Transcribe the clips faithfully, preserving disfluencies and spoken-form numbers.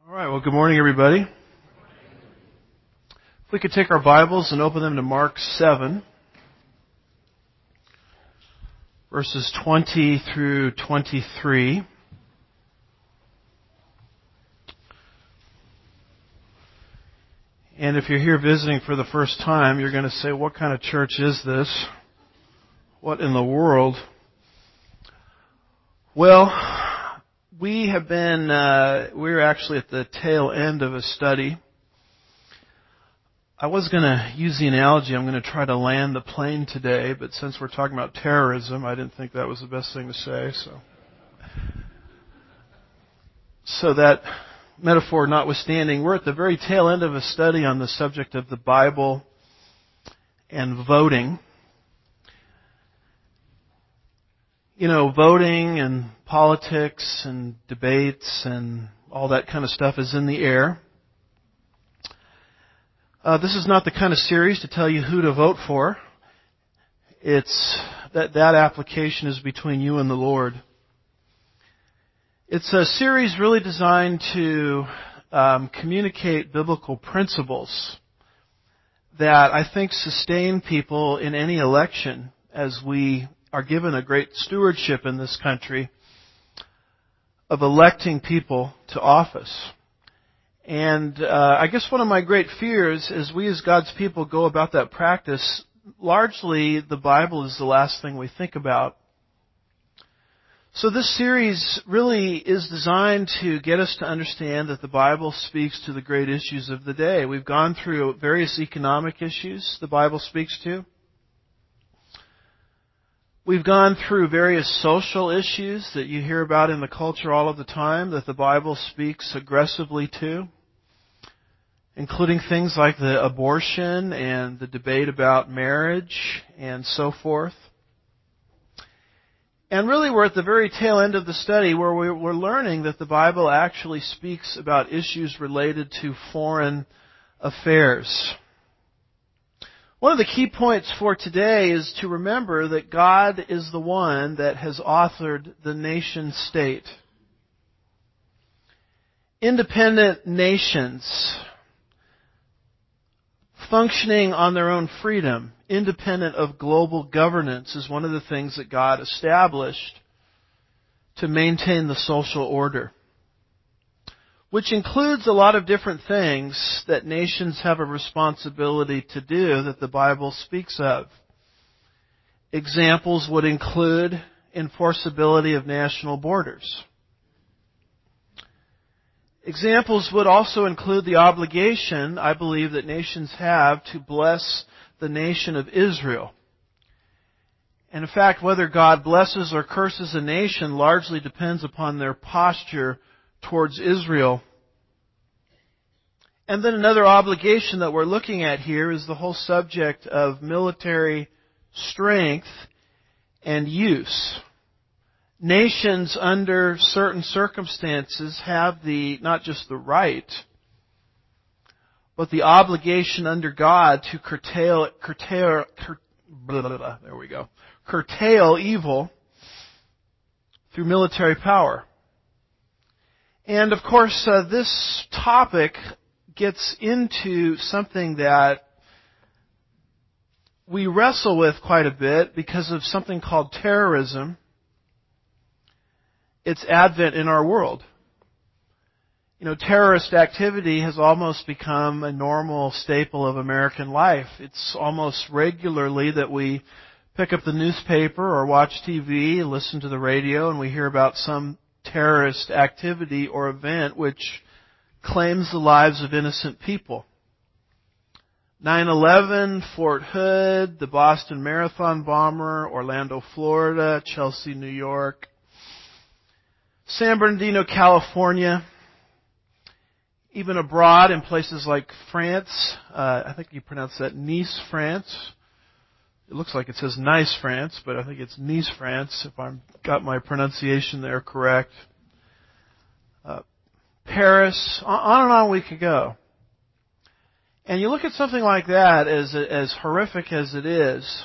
All right, well, good morning, everybody. If we could take our Bibles and open them to Mark seven, verses twenty through twenty-three. And if you're here visiting for the first time, you're going to say, what kind of church is this? What in the world? Well, we have been, uh, we're actually at the tail end of a study. I was going to use the analogy, I'm going to try to land the plane today, but since we're talking about terrorism, I didn't think that was the best thing to say, so. So that metaphor notwithstanding, we're at the very tail end of a study on the subject of the Bible and voting. You know, voting and politics and debates and all that kind of stuff is in the air. Uh, this is not the kind of series to tell you who to vote for. It's that that application is between you and the Lord. It's a series really designed to um, communicate biblical principles that I think sustain people in any election as we are given a great stewardship in this country of electing people to office. And uh, I guess one of my great fears is we as God's people go about that practice, largely the Bible is the last thing we think about. So this series really is designed to get us to understand that the Bible speaks to the great issues of the day. We've gone through various economic issues the Bible speaks to. We've gone through various social issues that you hear about in the culture all of the time that the Bible speaks aggressively to, including things like the abortion and the debate about marriage and so forth. And really we're at the very tail end of the study where we're learning that the Bible actually speaks about issues related to foreign affairs. One of the key points for today is to remember that God is the one that has authored the nation state. Independent nations functioning on their own freedom, independent of global governance, is one of the things that God established to maintain the social order, which includes a lot of different things that nations have a responsibility to do that the Bible speaks of. Examples would include enforceability of national borders. Examples would also include the obligation, I believe, that nations have to bless the nation of Israel. And in fact, whether God blesses or curses a nation largely depends upon their posture towards Israel. And then another obligation that we're looking at here is the whole subject of military strength and use. Nations under certain circumstances have the, not just the right, but the obligation under God to curtail, curtail, cur, blah, blah, blah, there we go, curtail evil through military power. And of course, uh, this topic gets into something that we wrestle with quite a bit because of something called terrorism. Its advent in our world. You know, terrorist activity has almost become a normal staple of American life. It's almost regularly that we pick up the newspaper or watch T V, listen to the radio, and we hear about some terrorist activity or event which claims the lives of innocent people. nine eleven, Fort Hood, the Boston Marathon bomber, Orlando, Florida, Chelsea, New York, San Bernardino, California, even abroad in places like France. Uh, I think you pronounce that Nice, France. It looks like it says Nice, France, but I think it's Nice, France, if I've got my pronunciation there correct. Uh, Paris, on and on we could go. And you look at something like that, as as horrific as it is,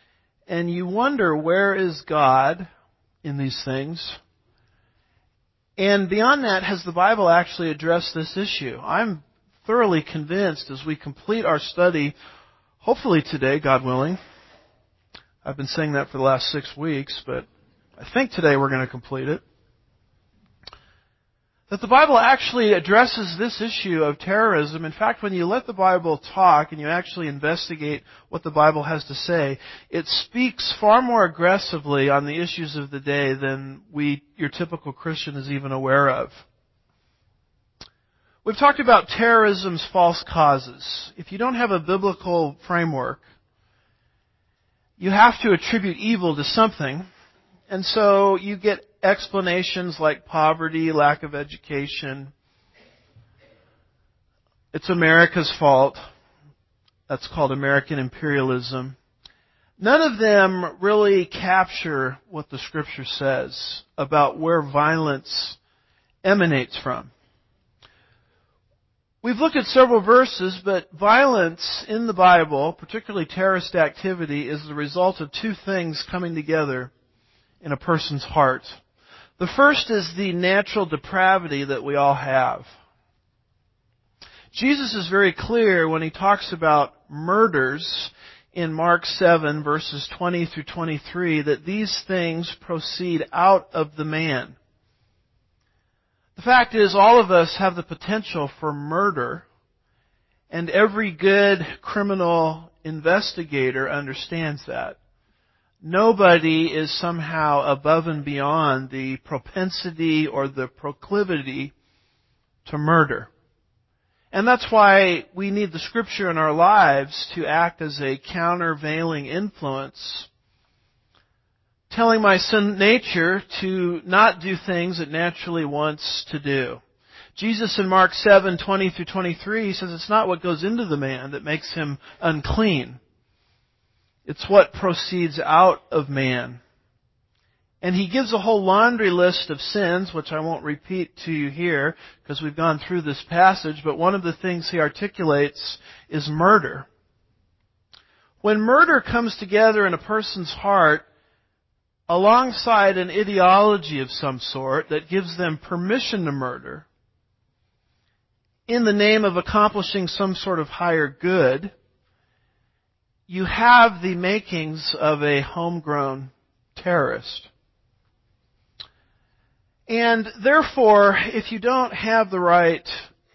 and you wonder, where is God in these things? And beyond that, has the Bible actually addressed this issue? I'm thoroughly convinced as we complete our study, hopefully today, God willing. I've been saying that for the last six weeks, but I think today we're going to complete it. That the Bible actually addresses this issue of terrorism. In fact, when you let the Bible talk and you actually investigate what the Bible has to say, it speaks far more aggressively on the issues of the day than we, your typical Christian, is even aware of. We've talked about terrorism's false causes. If you don't have a biblical framework, you have to attribute evil to something. And so you get explanations like poverty, lack of education. It's America's fault. That's called American imperialism. None of them really capture what the Scripture says about where violence emanates from. We've looked at several verses, but violence in the Bible, particularly terrorist activity, is the result of two things coming together in a person's heart. The first is the natural depravity that we all have. Jesus is very clear when He talks about murders in Mark seven, verses twenty through twenty-three, that these things proceed out of the man. The fact is, all of us have the potential for murder, and every good criminal investigator understands that. Nobody is somehow above and beyond the propensity or the proclivity to murder. And that's why we need the Scripture in our lives to act as a countervailing influence, telling my sin nature to not do things it naturally wants to do. Jesus in Mark seven, twenty through twenty-three says it's not what goes into the man that makes him unclean. It's what proceeds out of man. And He gives a whole laundry list of sins, which I won't repeat to you here because we've gone through this passage, but one of the things He articulates is murder. When murder comes together in a person's heart, alongside an ideology of some sort that gives them permission to murder, in the name of accomplishing some sort of higher good, you have the makings of a homegrown terrorist. And therefore, if you don't have the right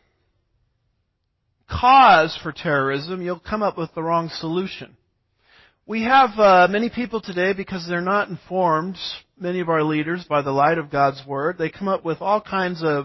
cause for terrorism, you'll come up with the wrong solution. We have uh, many people today, because they're not informed, many of our leaders, by the light of God's Word, they come up with all kinds of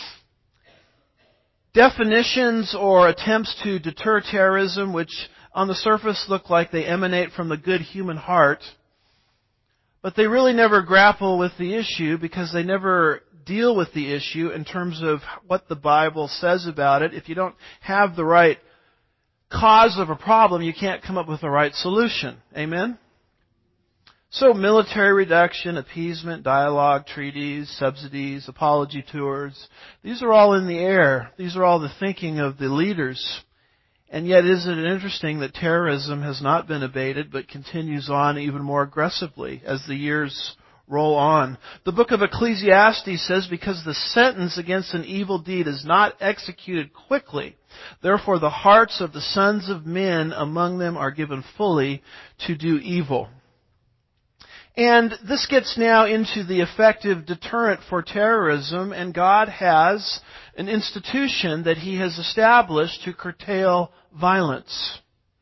definitions or attempts to deter terrorism, which on the surface look like they emanate from the good human heart, but they really never grapple with the issue because they never deal with the issue in terms of what the Bible says about it. If you don't have the right cause of a problem, you can't come up with the right solution. Amen? So military reduction, appeasement, dialogue, treaties, subsidies, apology tours, these are all in the air. These are all the thinking of the leaders. And yet, isn't it interesting that terrorism has not been abated, but continues on even more aggressively as the years roll on? The book of Ecclesiastes says, because the sentence against an evil deed is not executed quickly, therefore the hearts of the sons of men among them are given fully to do evil. And this gets now into the effective deterrent for terrorism, and God has an institution that He has established to curtail violence.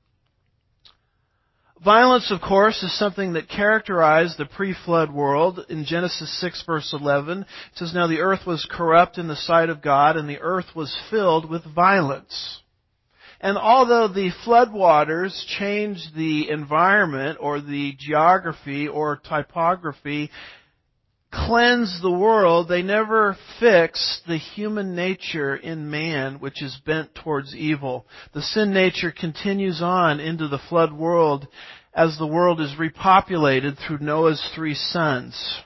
Violence, of course, is something that characterized the pre-flood world. In Genesis six, verse eleven, it says, "Now the earth was corrupt in the sight of God, and the earth was filled with violence." And although the floodwaters changed the environment or the geography or typography, cleansed the world, they never fixed the human nature in man, which is bent towards evil. The sin nature continues on into the flood world as the world is repopulated through Noah's three sons.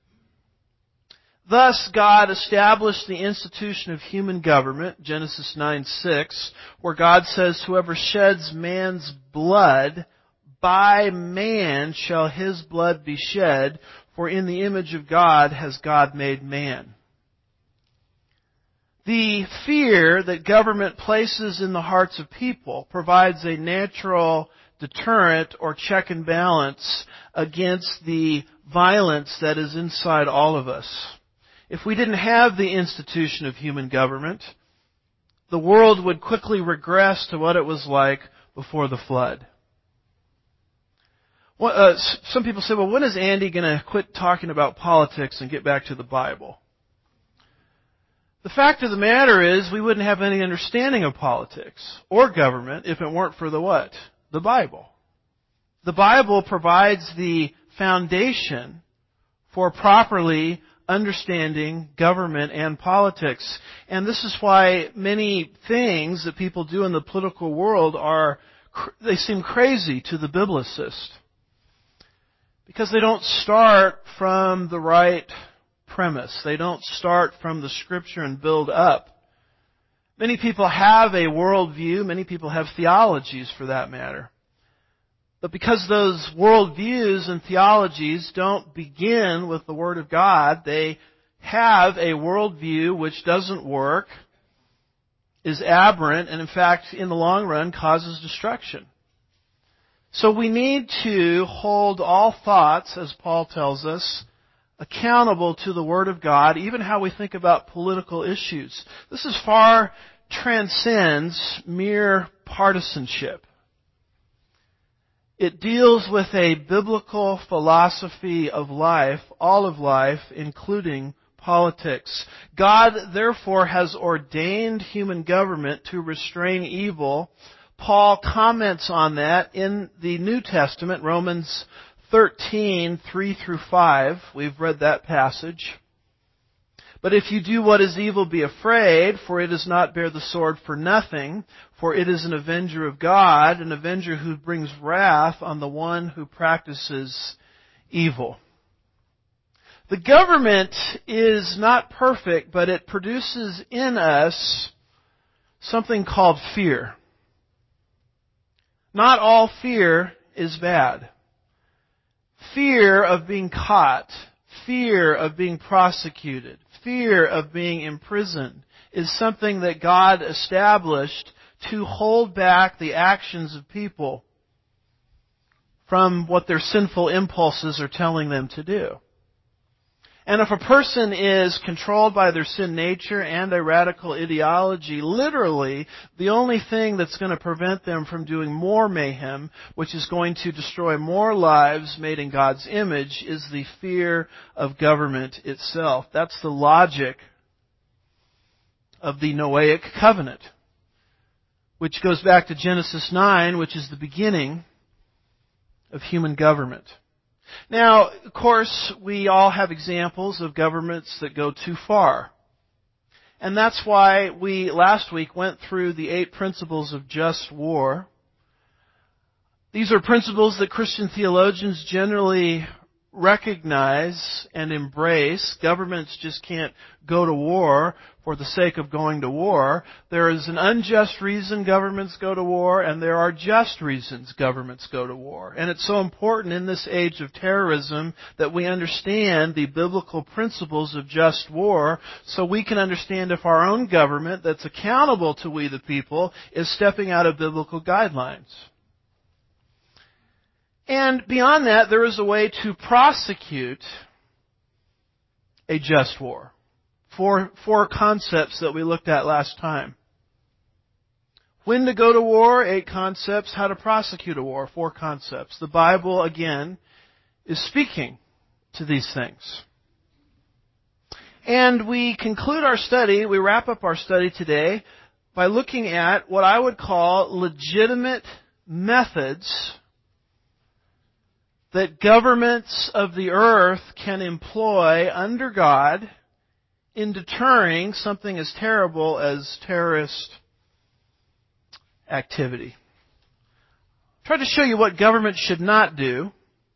Thus, God established the institution of human government, Genesis nine six, where God says, "Whoever sheds man's blood, by man shall his blood be shed, for in the image of God has God made man." The fear that government places in the hearts of people provides a natural deterrent or check and balance against the violence that is inside all of us. If we didn't have the institution of human government, the world would quickly regress to what it was like before the flood. Well, uh, some people say, well, when is Andy going to quit talking about politics and get back to the Bible? The fact of the matter is we wouldn't have any understanding of politics or government if it weren't for the what? The Bible. The Bible provides the foundation for properly understanding government and politics. And this is why many things that people do in the political world are, they seem crazy to the biblicist. Because they don't start from the right premise. They don't start from the Scripture and build up. Many people have a worldview. Many people have theologies for that matter. But because those worldviews and theologies don't begin with the Word of God, they have a worldview which doesn't work, is aberrant, and in fact, in the long run, causes destruction. So we need to hold all thoughts, as Paul tells us, accountable to the Word of God, even how we think about political issues. This is far transcends mere partisanship. It deals with a biblical philosophy of life, all of life, including politics. God, therefore, has ordained human government to restrain evil. Paul comments on that in the New Testament, Romans thirteen, three through five. We've read that passage. But if you do what is evil, be afraid, for it does not bear the sword for nothing, for it is an avenger of God, an avenger who brings wrath on the one who practices evil. The government is not perfect, but it produces in us something called fear. Not all fear is bad. Fear of being caught, fear of being prosecuted, fear of being imprisoned is something that God established to hold back the actions of people from what their sinful impulses are telling them to do. And if a person is controlled by their sin nature and a radical ideology, literally, the only thing that's going to prevent them from doing more mayhem, which is going to destroy more lives made in God's image, is the fear of government itself. That's the logic of the Noahic covenant, which goes back to Genesis nine, which is the beginning of human government. Now, of course, we all have examples of governments that go too far. And that's why we last week went through the eight principles of just war. These are principles that Christian theologians generally recognize and embrace. Governments just can't go to war for the sake of going to war. There is an unjust reason governments go to war, and there are just reasons governments go to war. And it's so important in this age of terrorism that we understand the biblical principles of just war so we can understand if our own government that's accountable to we the people is stepping out of biblical guidelines. And beyond that, there is a way to prosecute a just war. Four, four concepts that we looked at last time. When to go to war, eight concepts. How to prosecute a war, four concepts. The Bible, again, is speaking to these things. And we conclude our study, we wrap up our study today by looking at what I would call legitimate methods that governments of the earth can employ under God in deterring something as terrible as terrorist activity. I tried to show you what government should not do,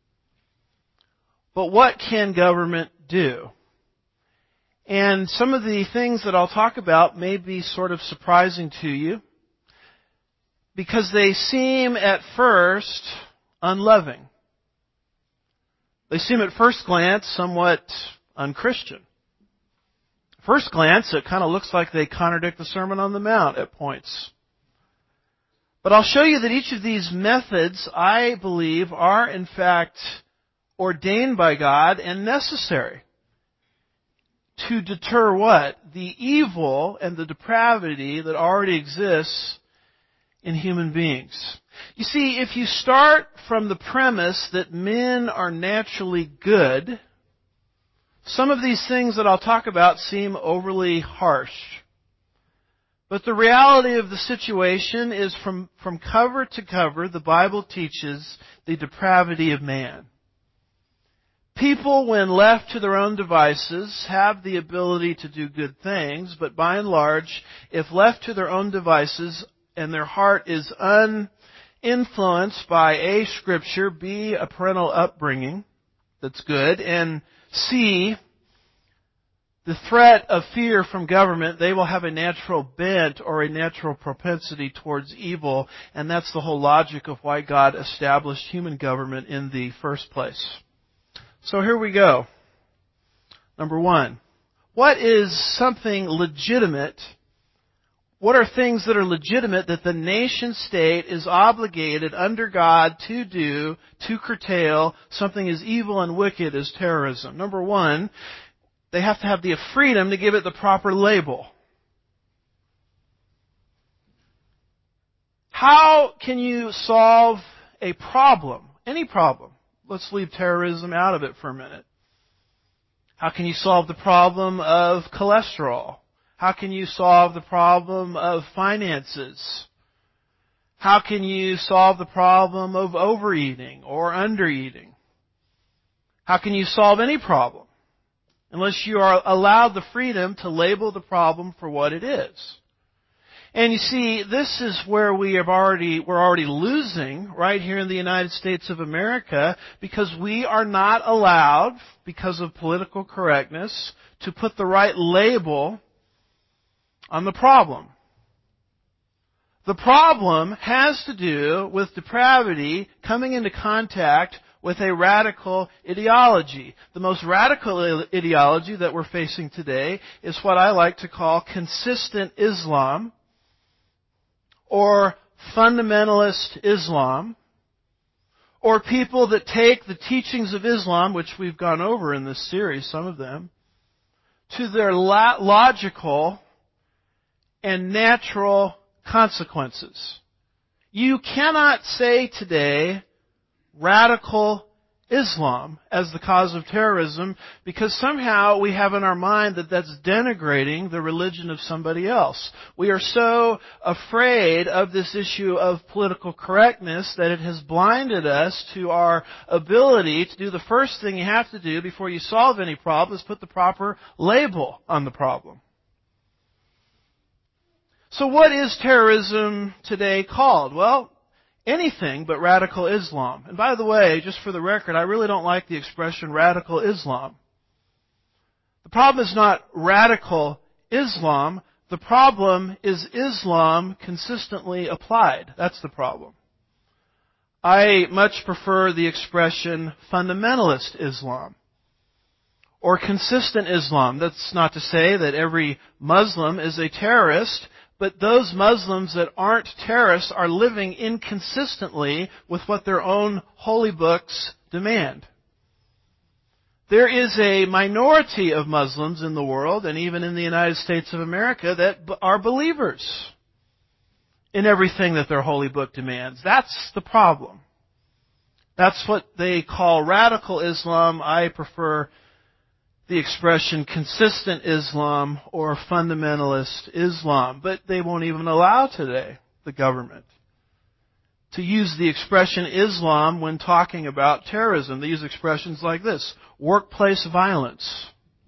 but what can government do? And some of the things that I'll talk about may be sort of surprising to you because they seem at first unloving. They seem at first glance somewhat unchristian. First glance, it kind of looks like they contradict the Sermon on the Mount at points. But I'll show you that each of these methods, I believe, are in fact ordained by God and necessary to deter what? The evil and the depravity that already exists in human beings. You see, if you start from the premise that men are naturally good, some of these things that I'll talk about seem overly harsh. But the reality of the situation is from, from cover to cover, the Bible teaches the depravity of man. People, when left to their own devices, have the ability to do good things, but by and large, if left to their own devices and their heart is uninfluenced by A, Scripture, B, a parental upbringing that's good, and C, the threat of fear from government, they will have a natural bent or a natural propensity towards evil, and that's the whole logic of why God established human government in the first place. So here we go. Number one, what is something legitimate? What are things that are legitimate that the nation state is obligated under God to do to curtail something as evil and wicked as terrorism? Number one, they have to have the freedom to give it the proper label. How can you solve a problem? Any problem. Let's leave terrorism out of it for a minute. How can you solve the problem of cholesterol? How can you solve the problem of finances? How can you solve the problem of overeating or undereating? How can you solve any problem unless you are allowed the freedom to label the problem for what it is? And you see, this is where we have already, we're already losing right here in the United States of America, because we are not allowed, because of political correctness, to put the right label on the problem. The problem has to do with depravity coming into contact with a radical ideology. The most radical ideology that we're facing today is what I like to call consistent Islam, or fundamentalist Islam, or people that take the teachings of Islam, which we've gone over in this series, some of them, to their logical and natural consequences. You cannot say today radical Islam as the cause of terrorism, because somehow we have in our mind that that's denigrating the religion of somebody else. We are so afraid of this issue of political correctness that it has blinded us to our ability to do the first thing you have to do before you solve any problem, is put the proper label on the problem. So what is terrorism today called? Well, anything but radical Islam. And by the way, just for the record, I really don't like the expression radical Islam. The problem is not radical Islam. The problem is Islam consistently applied. That's the problem. I much prefer the expression fundamentalist Islam or consistent Islam. That's not to say that every Muslim is a terrorist, but those Muslims that aren't terrorists are living inconsistently with what their own holy books demand. There is a minority of Muslims in the world, and even in the United States of America, that are believers in everything that their holy book demands. That's the problem. That's what they call radical Islam. I prefer the expression consistent Islam or fundamentalist Islam. But they won't even allow today, the government, to use the expression Islam when talking about terrorism. They use expressions like this: workplace violence.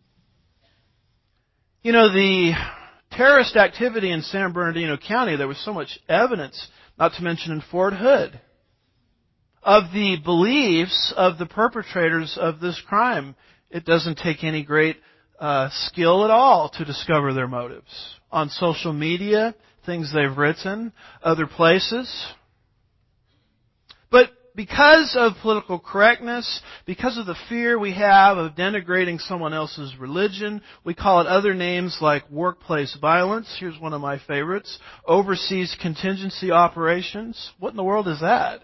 You know, the terrorist activity in San Bernardino County, there was so much evidence, not to mention in Fort Hood, of the beliefs of the perpetrators of this crime. It doesn't take any great uh, skill at all to discover their motives. On social media, things they've written, other places. But because of political correctness, because of the fear we have of denigrating someone else's religion, we call it other names like workplace violence. Here's one of my favorites. Overseas contingency operations. What in the world is that?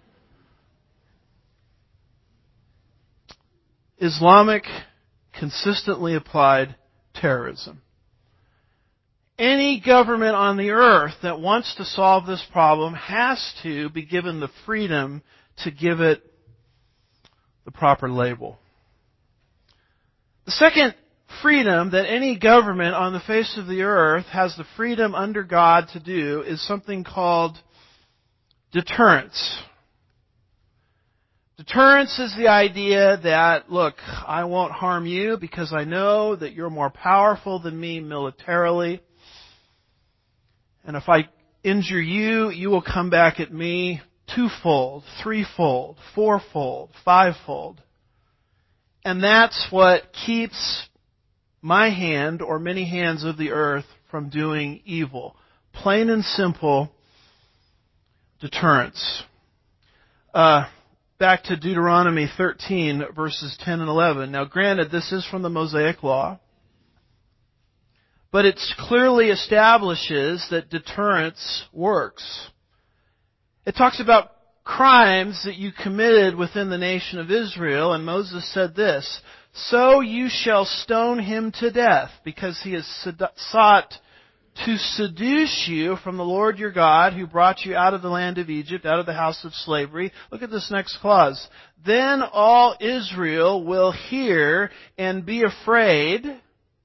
Islamic consistently applied terrorism. Any government on the earth that wants to solve this problem has to be given the freedom to give it the proper label. The second freedom that any government on the face of the earth has the freedom under God to do is something called deterrence. Deterrence is the idea that, look, I won't harm you because I know that you're more powerful than me militarily. And if I injure you, you will come back at me twofold, threefold, fourfold, fivefold. And that's what keeps my hand or many hands of the earth from doing evil. Plain and simple deterrence. Uh, back to Deuteronomy thirteen, verses ten and eleven. Now granted, this is from the Mosaic Law. But it clearly establishes that deterrence works. It talks about crimes that you committed within the nation of Israel, and Moses said this, "So you shall stone him to death, because he has sought to seduce you from the Lord your God, who brought you out of the land of Egypt, out of the house of slavery." Look at this next clause. "Then all Israel will hear and be afraid,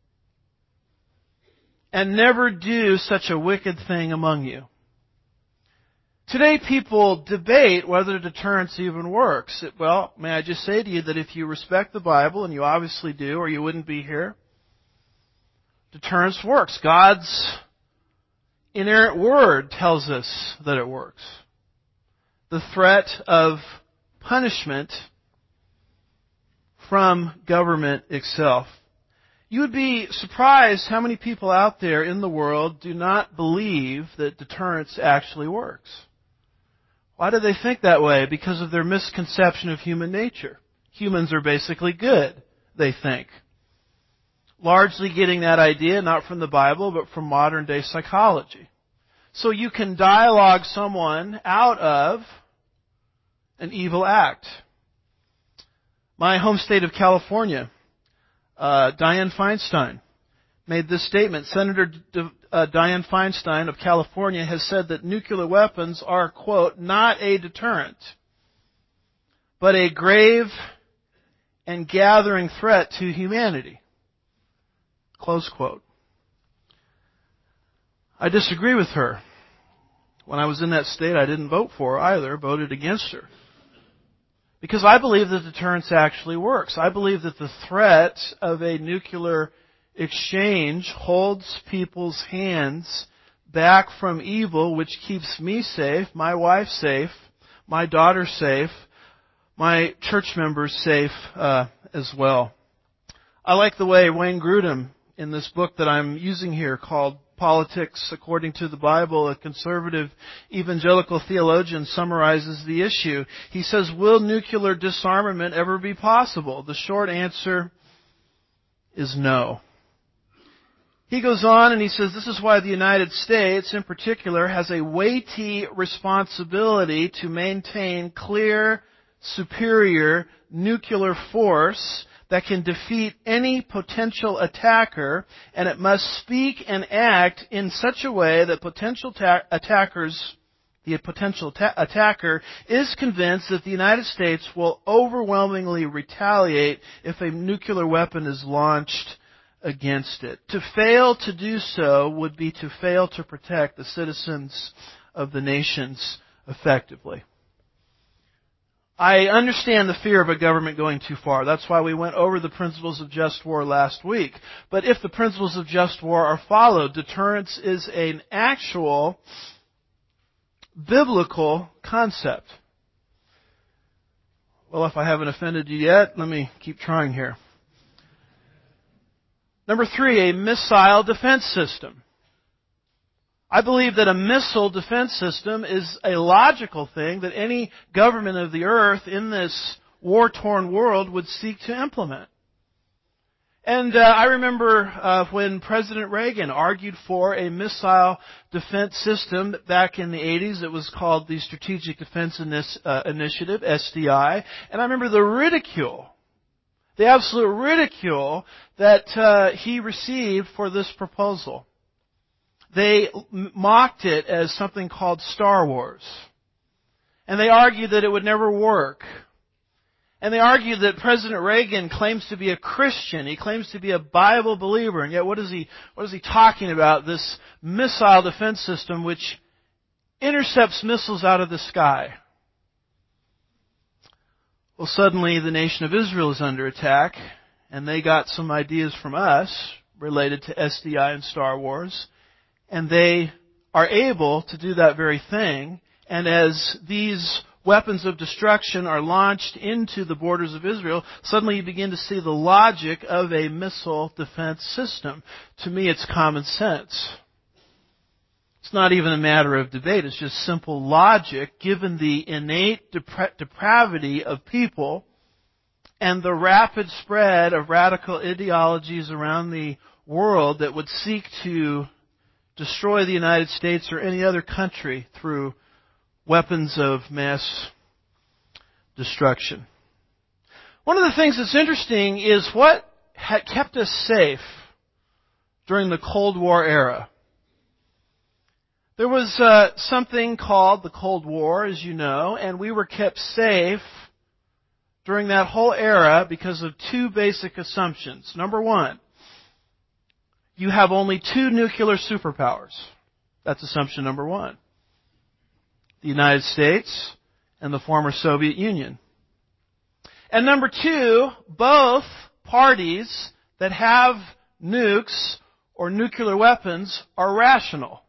and never do such a wicked thing among you." Today people debate whether deterrence even works. Well, may I just say to you that if you respect the Bible, and you obviously do, or you wouldn't be here, deterrence works. God's inerrant word tells us that it works. The threat of punishment from government itself. You would be surprised how many people out there in the world do not believe that deterrence actually works. Why do they think that way? Because of their misconception of human nature. Humans are basically good, they think. Largely getting that idea not from the Bible, but from modern day psychology. So you can dialogue someone out of an evil act. My home state of California, Uh, Dianne Feinstein made this statement. Senator D- uh, Dianne Feinstein of California has said that nuclear weapons are, quote, "not a deterrent, but a grave and gathering threat to humanity," close quote. I disagree with her. When I was in that state, I didn't vote for her either, voted against her. Because I believe that deterrence actually works. I believe that the threat of a nuclear exchange holds people's hands back from evil, which keeps me safe, my wife safe, my daughter safe, my church members safe uh, as well. I like the way Wayne Grudem, in this book that I'm using here called Politics According to the Bible, a conservative evangelical theologian, summarizes the issue. He says, will nuclear disarmament ever be possible? The short answer is no. He goes on and he says, this is why the United States in particular has a weighty responsibility to maintain clear, superior nuclear force that can defeat any potential attacker, and it must speak and act in such a way that potential ta- attackers, the potential ta- attacker is convinced that the United States will overwhelmingly retaliate if a nuclear weapon is launched against it. To fail to do so would be to fail to protect the citizens of the nations effectively. I understand the fear of a government going too far. That's why we went over the principles of just war last week. But if the principles of just war are followed, deterrence is an actual biblical concept. Well, if I haven't offended you yet, let me keep trying here. Number three, a missile defense system. I believe that a missile defense system is a logical thing that any government of the earth in this war-torn world would seek to implement. And uh, I remember uh, when President Reagan argued for a missile defense system back in the eighties. It was called the Strategic Defense Inis- uh, Initiative, S D I. And I remember the ridicule, the absolute ridicule that uh, he received for this proposal. They mocked it as something called Star Wars. And they argued that it would never work. And they argued that President Reagan claims to be a Christian. He claims to be a Bible believer. And yet what is he, what is he talking about? This missile defense system which intercepts missiles out of the sky. Well, suddenly the nation of Israel is under attack. And they got some ideas from us related to S D I and Star Wars. And they are able to do that very thing. And as these weapons of destruction are launched into the borders of Israel, suddenly you begin to see the logic of a missile defense system. To me, it's common sense. It's not even a matter of debate. It's just simple logic, given the innate depra- depravity of people and the rapid spread of radical ideologies around the world that would seek to destroy the United States or any other country through weapons of mass destruction. One of the things that's interesting is what had kept us safe during the Cold War era. There was uh, something called the Cold War, as you know, and we were kept safe during that whole era because of two basic assumptions. Number one, you have only two nuclear superpowers. That's assumption number one. The United States and the former Soviet Union. And number two, both parties that have nukes or nuclear weapons are rational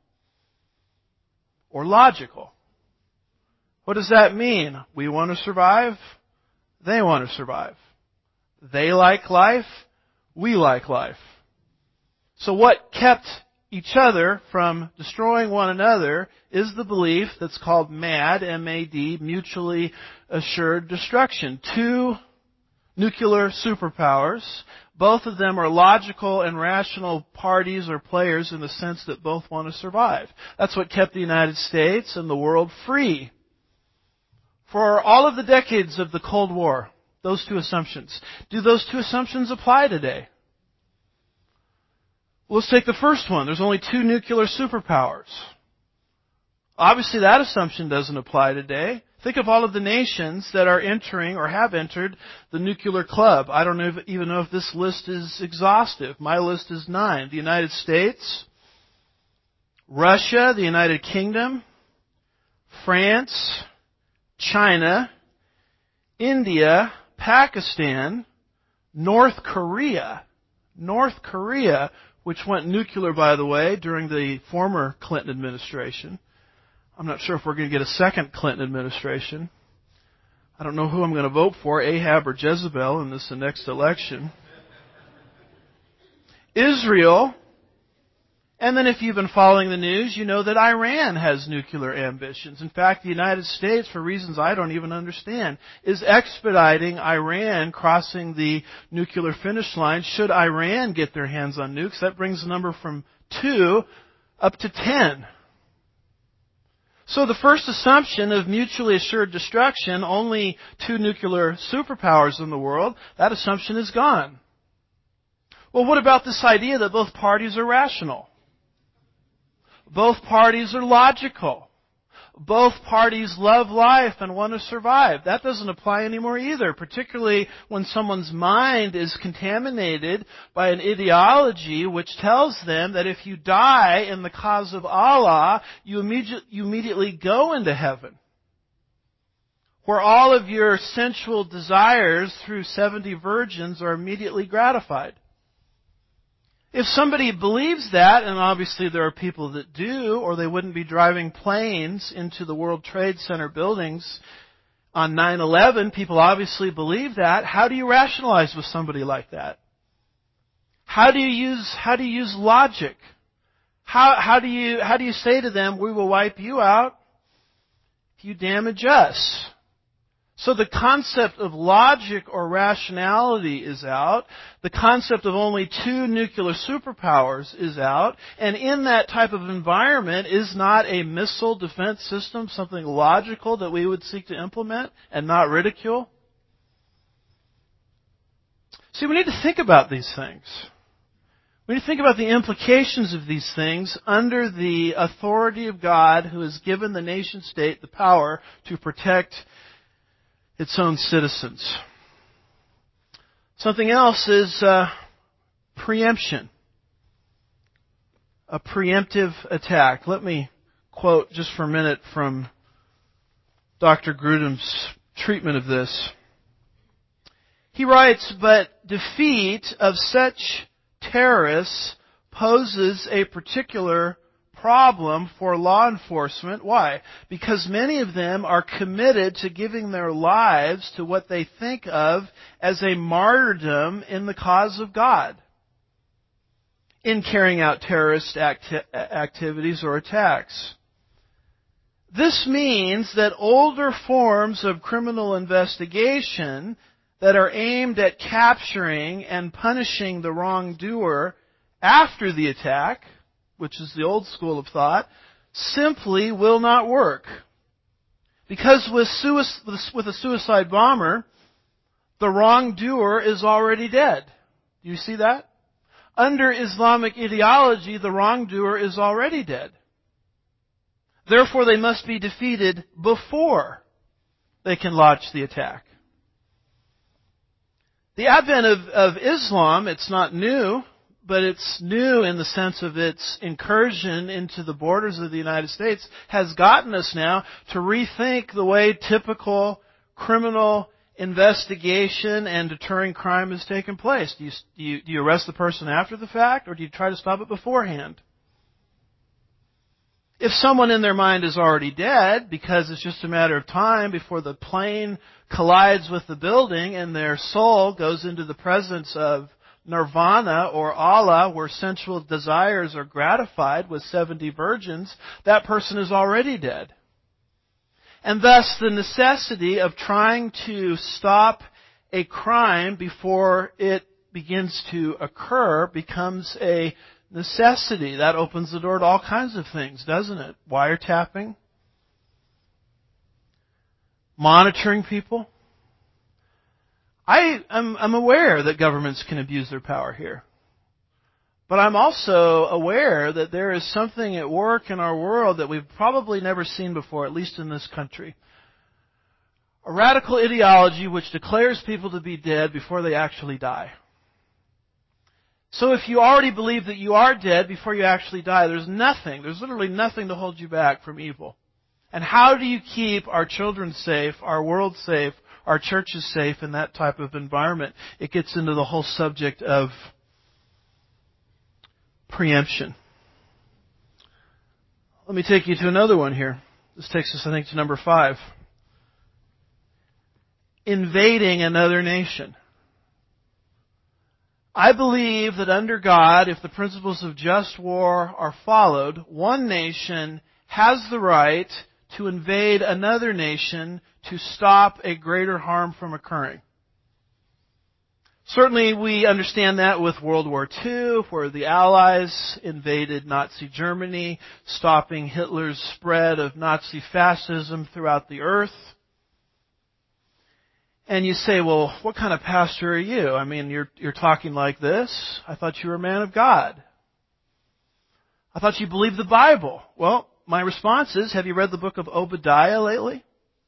or logical. What does that mean? We want to survive. They want to survive. They like life. We like life. So what kept each other from destroying one another is the belief that's called MAD, M A D, mutually assured destruction. Two nuclear superpowers. Both of them are logical and rational parties or players in the sense that both want to survive. That's what kept the United States and the world free for all of the decades of the Cold War. Those two assumptions. Do those two assumptions apply today? Let's take the first one. There's only two nuclear superpowers. Obviously, that assumption doesn't apply today. Think of all of the nations that are entering or have entered the nuclear club. I don't know if, even know if this list is exhaustive. My list is nine. The United States, Russia, the United Kingdom, France, China, India, Pakistan, North Korea, North Korea, which went nuclear, by the way, during the former Clinton administration. I'm not sure if we're going to get a second Clinton administration. I don't know who I'm going to vote for, Ahab or Jezebel, in this next election. Israel. And then if you've been following the news, you know that Iran has nuclear ambitions. In fact, the United States, for reasons I don't even understand, is expediting Iran crossing the nuclear finish line. Should Iran get their hands on nukes, that brings the number from two up to ten. So the first assumption of mutually assured destruction, only two nuclear superpowers in the world, that assumption is gone. Well, what about this idea that both parties are rational? Both parties are logical. Both parties love life and want to survive. That doesn't apply anymore either, particularly when someone's mind is contaminated by an ideology which tells them that if you die in the cause of Allah, you immediately, you immediately go into heaven, where all of your sensual desires through seventy virgins are immediately gratified. If somebody believes that, and obviously there are people that do, or they wouldn't be driving planes into the World Trade Center buildings on nine eleven, people obviously believe that. How do you rationalize with somebody like that? How do you use, how do you use logic? How, how do you, how do you say to them, we will wipe you out if you damage us? So the concept of logic or rationality is out. The concept of only two nuclear superpowers is out. And in that type of environment, is not a missile defense system something logical that we would seek to implement and not ridicule? See, we need to think about these things. We need to think about the implications of these things under the authority of God, who has given the nation state the power to protect its own citizens. Something else is uh, preemption. A preemptive attack. Let me quote just for a minute from Doctor Grudem's treatment of this. He writes, "But defeat of such terrorists poses a particular problem for law enforcement." Why? Because many of them are committed to giving their lives to what they think of as a martyrdom in the cause of God in carrying out terrorist acti- activities or attacks. This means that older forms of criminal investigation that are aimed at capturing and punishing the wrongdoer after the attack, which is the old school of thought, simply will not work. Because with, suicide, with a suicide bomber, the wrongdoer is already dead. Do you see that? Under Islamic ideology, the wrongdoer is already dead. Therefore, they must be defeated before they can launch the attack. The advent of, of Islam, it's not new, but it's new in the sense of its incursion into the borders of the United States, has gotten us now to rethink the way typical criminal investigation and deterring crime has taken place. Do you, do you, do you arrest the person after the fact, or do you try to stop it beforehand? If someone in their mind is already dead, because it's just a matter of time before the plane collides with the building and their soul goes into the presence of nirvana or Allah, where sensual desires are gratified with seventy virgins, that person is already dead. And thus the necessity of trying to stop a crime before it begins to occur becomes a necessity. That opens the door to all kinds of things, doesn't it? Wiretapping, monitoring people. I am I'm aware that governments can abuse their power here. But I'm also aware that there is something at work in our world that we've probably never seen before, at least in this country. A radical ideology which declares people to be dead before they actually die. So if you already believe that you are dead before you actually die, there's nothing, there's literally nothing to hold you back from evil. And how do you keep our children safe, our world safe, our churches safe in that type of environment? It gets into the whole subject of preemption. Let me take you to another one here. This takes us, I think, to number five. Invading another nation. I believe that under God, if the principles of just war are followed, one nation has the right to invade another nation to stop a greater harm from occurring. Certainly we understand that with World War Two, where the Allies invaded Nazi Germany, stopping Hitler's spread of Nazi fascism throughout the earth. And you say, well, what kind of pastor are you? I mean, you're you're talking like this. I thought you were a man of God. I thought you believed the Bible. Well, my response is, have you read the book of Obadiah lately?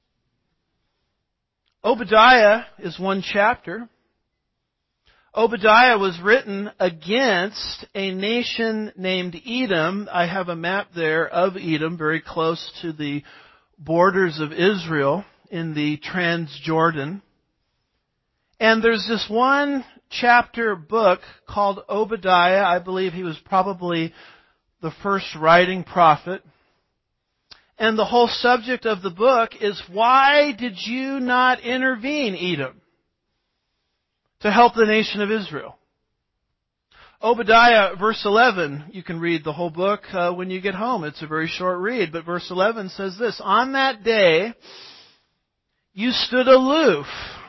Obadiah is one chapter. Obadiah was written against a nation named Edom. I have a map there of Edom, very close to the borders of Israel in the Transjordan. And there's this one chapter book called Obadiah. I believe he was probably the first writing prophet. And the whole subject of the book is, why did you not intervene, Edom, to help the nation of Israel? Obadiah, verse eleven, you can read the whole book uh, when you get home. It's a very short read, but verse eleven says this, "On that day you stood aloof.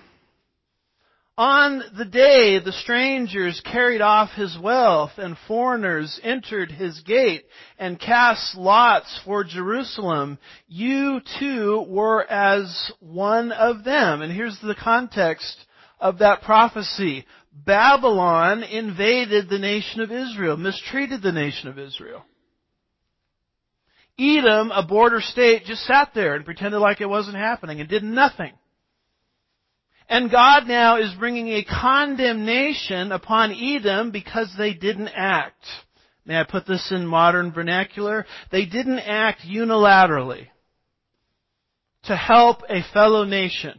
On the day the strangers carried off his wealth, and foreigners entered his gate and cast lots for Jerusalem, you too were as one of them." And here's the context of that prophecy. Babylon invaded the nation of Israel, mistreated the nation of Israel. Edom, a border state, just sat there and pretended like it wasn't happening and did nothing. And God now is bringing a condemnation upon Edom because they didn't act. May I put this in modern vernacular? They didn't act unilaterally to help a fellow nation.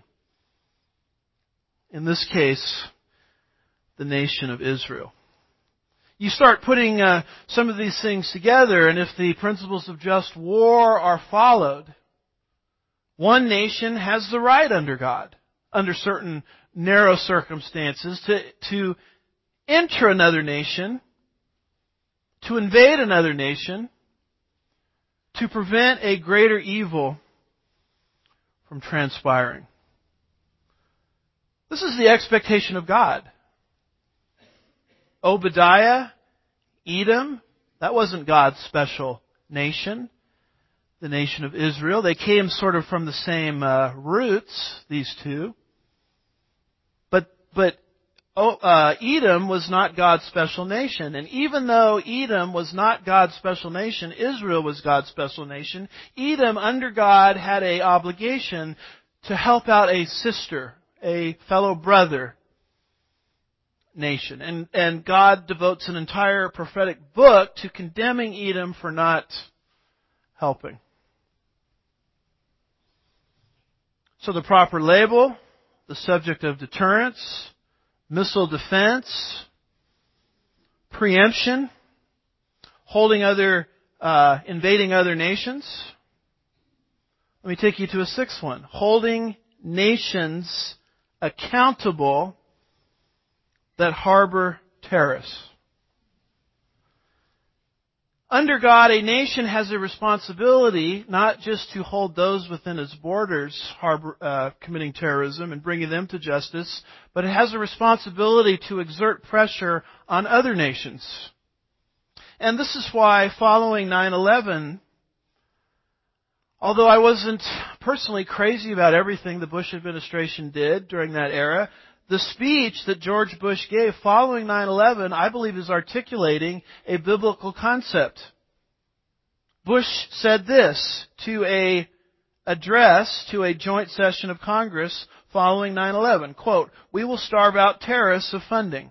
In this case, the nation of Israel. You start putting uh, some of these things together, and if the principles of just war are followed, one nation has the right under God, under certain narrow circumstances, to, to enter another nation, to invade another nation, to prevent a greater evil from transpiring. This is the expectation of God. Obadiah, Edom, that wasn't God's special nation, the nation of Israel. They came sort of from the same uh, roots, these two. But but oh, uh, Edom was not God's special nation. And even though Edom was not God's special nation, Israel was God's special nation. Edom, under God, had an obligation to help out a sister, a fellow brother nation. And, and God devotes an entire prophetic book to condemning Edom for not helping. So the proper label, the subject of deterrence, missile defense, preemption, holding other, uh, invading other nations. Let me take you to a sixth one. Holding nations accountable that harbor terrorists. Under God, a nation has a responsibility not just to hold those within its borders harbor, uh, committing terrorism and bringing them to justice, but it has a responsibility to exert pressure on other nations. And this is why, following nine eleven, although I wasn't personally crazy about everything the Bush administration did during that era, the speech that George Bush gave following nine eleven, I believe, is articulating a biblical concept. Bush said this to a address to a joint session of Congress following nine eleven, quote, "We will starve out terrorists of funding.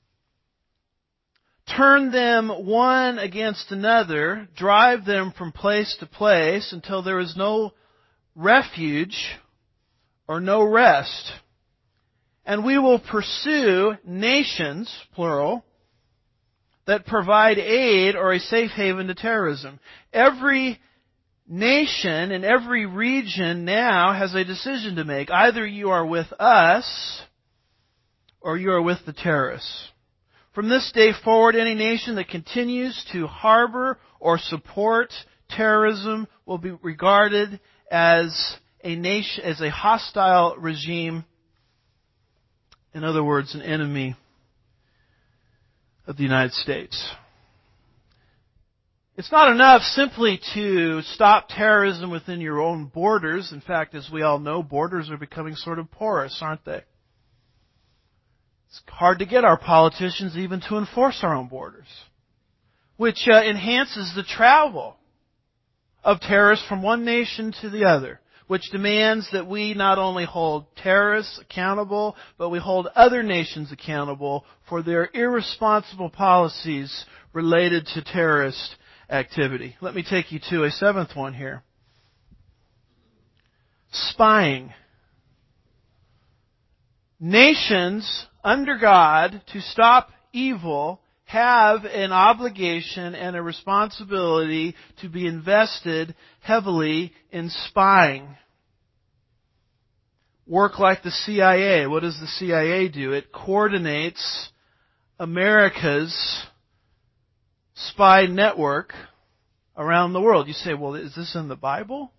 Turn them one against another, drive them from place to place until there is no refuge or no rest. And we will pursue nations, plural, that provide aid or a safe haven to terrorism." Every nation in every region now has a decision to make. Either you are with us or you are with the terrorists. From this day forward, any nation that continues to harbor or support terrorism will be regarded as a nation, as a hostile regime. In other words, an enemy of the United States. It's not enough simply to stop terrorism within your own borders. In fact, as we all know, borders are becoming sort of porous, aren't they? It's hard to get our politicians even to enforce our own borders, which uh, enhances the travel of terrorists from one nation to the other, which demands that we not only hold terrorists accountable, but we hold other nations accountable for their irresponsible policies related to terrorist activity. Let me take you to a seventh one here. Spying. Nations under God to stop evil have an obligation and a responsibility to be invested heavily in spying. Work like the C I A. What does the C I A do? It coordinates America's spy network around the world. You say, well, is this in the Bible?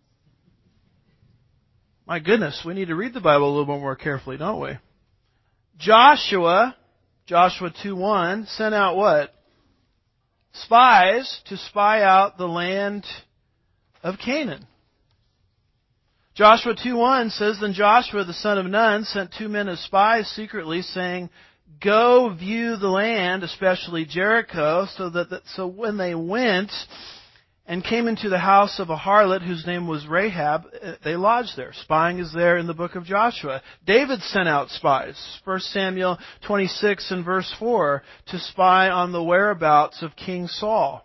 My goodness, we need to read the Bible a little bit more carefully, don't we? Joshua, Joshua two one, sent out what? Spies to spy out the land of Canaan. Joshua two one says, Then Joshua the son of Nun sent two men as spies secretly, saying, Go view the land, especially Jericho, so that, that so when they went and came into the house of a harlot whose name was Rahab, they lodged there. Spying is there in the book of Joshua. David sent out spies, First Samuel twenty-six and verse four, to spy on the whereabouts of King Saul.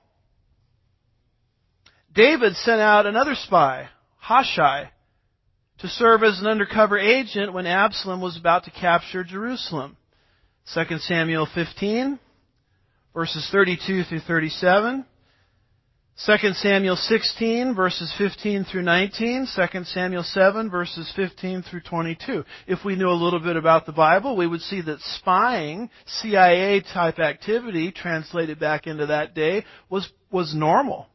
David sent out another spy, Hushai, to serve as an undercover agent when Absalom was about to capture Jerusalem. Second Samuel fifteen, verses thirty-two through thirty-seven. Second Samuel sixteen, verses fifteen through nineteen. Second Samuel seven, verses fifteen through twenty-two. If we knew a little bit about the Bible, we would see that spying, C I A-type activity, translated back into that day, was, was normal.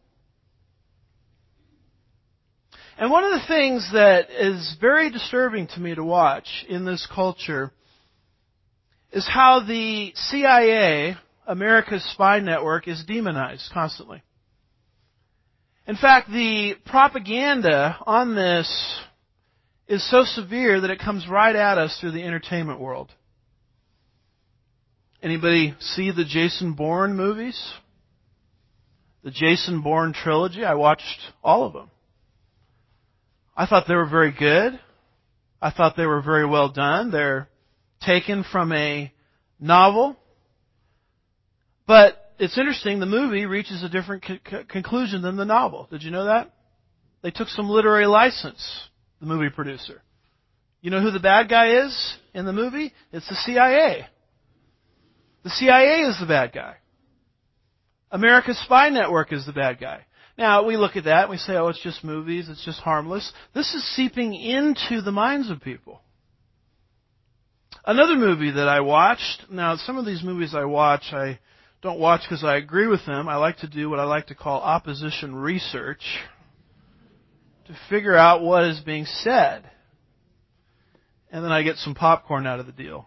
And one of the things that is very disturbing to me to watch in this culture is how the C I A, America's spy network, is demonized constantly. In fact, the propaganda on this is so severe that it comes right at us through the entertainment world. Anybody see the Jason Bourne movies? The Jason Bourne trilogy? I watched all of them. I thought they were very good. I thought they were very well done. They're taken from a novel. But it's interesting, the movie reaches a different co- conclusion than the novel. Did you know that? They took some literary license, the movie producer. You know who the bad guy is in the movie? It's the C I A. The C I A is the bad guy. America's spy network is the bad guy. Now, we look at that and we say, oh, it's just movies, it's just harmless. This is seeping into the minds of people. Another movie that I watched, now some of these movies I watch, I don't watch because I agree with them. I like to do what I like to call opposition research to figure out what is being said. And then I get some popcorn out of the deal.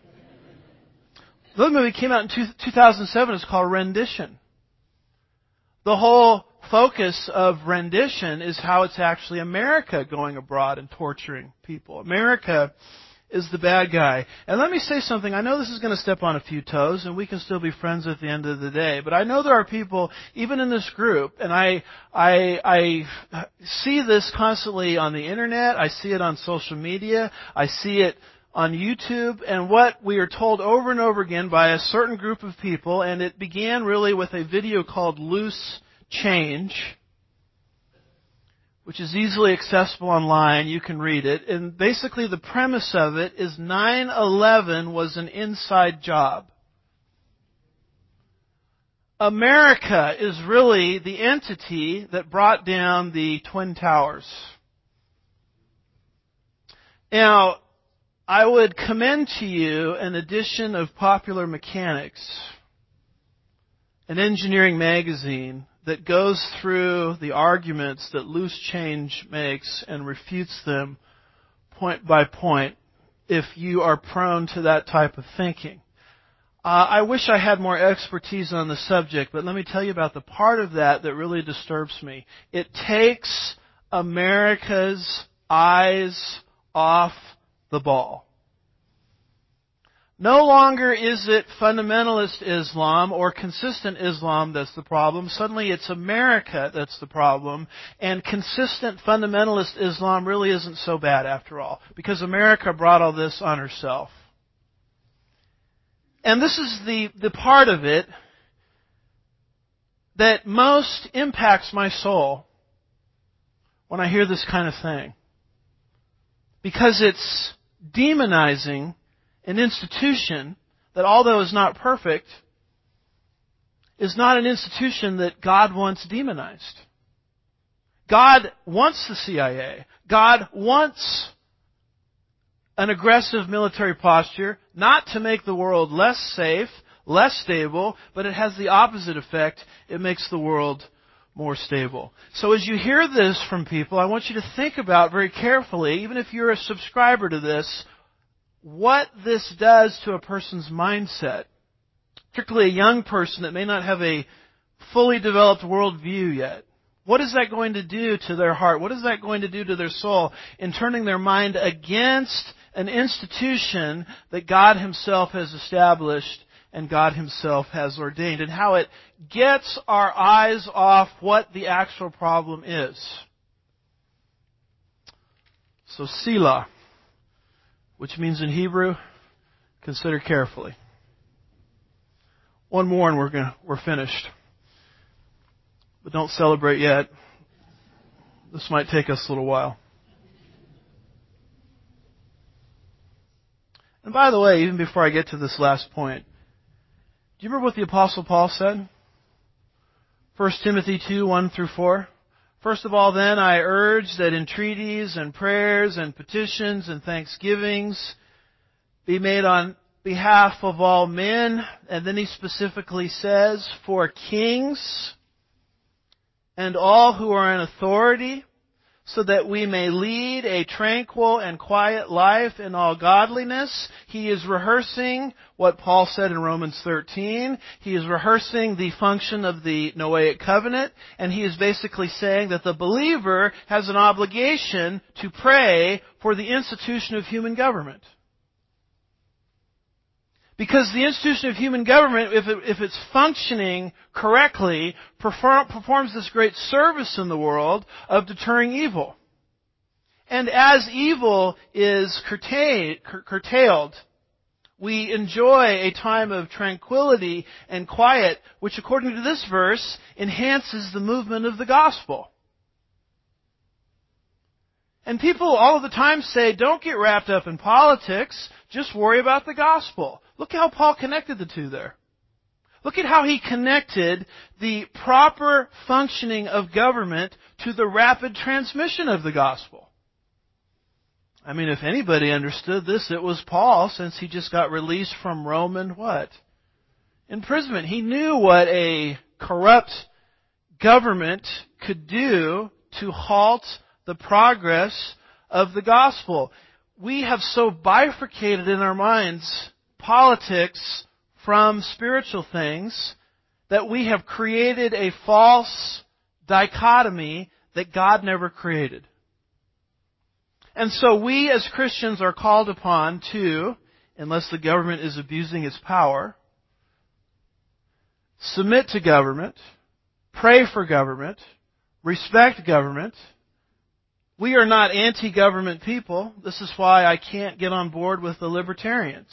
The movie came out in two thousand seven. It's called Rendition. The whole focus of Rendition is how it's actually America going abroad and torturing people. America is the bad guy. And let me say something. I know this is going to step on a few toes, and we can still be friends at the end of the day. But I know there are people, even in this group, and I, I, I see this constantly on the internet. I see it on social media. I see it on YouTube. And what we are told over and over again by a certain group of people, and it began really with a video called Loose Change, which is easily accessible online. You can read it. And basically the premise of it is nine eleven was an inside job. America is really the entity that brought down the Twin Towers. Now, I would commend to you an edition of Popular Mechanics, an engineering magazine that goes through the arguments that Loose Change makes and refutes them point by point if you are prone to that type of thinking. Uh, I wish I had more expertise on the subject, but let me tell you about the part of that that really disturbs me. It takes America's eyes off the ball. No longer is it fundamentalist Islam or consistent Islam that's the problem. Suddenly it's America that's the problem. And consistent fundamentalist Islam really isn't so bad after all, because America brought all this on herself. And this is the, the part of it that most impacts my soul when I hear this kind of thing. Because it's demonizing an institution that, although is not perfect, is not an institution that God wants demonized. God wants the C I A. God wants an aggressive military posture, not to make the world less safe, less stable, but it has the opposite effect. It makes the world more stable. So as you hear this from people, I want you to think about very carefully, even if you're a subscriber to this, what this does to a person's mindset, particularly a young person that may not have a fully developed worldview yet. What is that going to do to their heart? What is that going to do to their soul in turning their mind against an institution that God Himself has established and God Himself has ordained, and how it gets our eyes off what the actual problem is? So Selah, which means in Hebrew, consider carefully. One more and we're gonna, we're finished. But don't celebrate yet. This might take us a little while. And by the way, even before I get to this last point, do you remember what the Apostle Paul said? First Timothy two, one through four. First of all, then, I urge that entreaties and prayers and petitions and thanksgivings be made on behalf of all men. And then he specifically says, for kings and all who are in authority, so that we may lead a tranquil and quiet life in all godliness. He is rehearsing what Paul said in Romans thirteen. He is rehearsing the function of the Noahic covenant, and he is basically saying that the believer has an obligation to pray for the institution of human government. Because the institution of human government, if, it, if it's functioning correctly, perform, performs this great service in the world of deterring evil. And as evil is curtailed, curtailed, we enjoy a time of tranquility and quiet, which according to this verse, enhances the movement of the gospel. And people all of the time say, don't get wrapped up in politics, just worry about the gospel. Look how Paul connected the two there. Look at how he connected the proper functioning of government to the rapid transmission of the gospel. I mean, if anybody understood this, it was Paul, since he just got released from Roman what? Imprisonment. He knew what a corrupt government could do to halt the progress of the gospel. We have so bifurcated in our minds politics from spiritual things that we have created a false dichotomy that God never created. And so we as Christians are called upon to, unless the government is abusing its power, submit to government, pray for government, respect government. We are not anti-government people. This is why I can't get on board with the libertarians.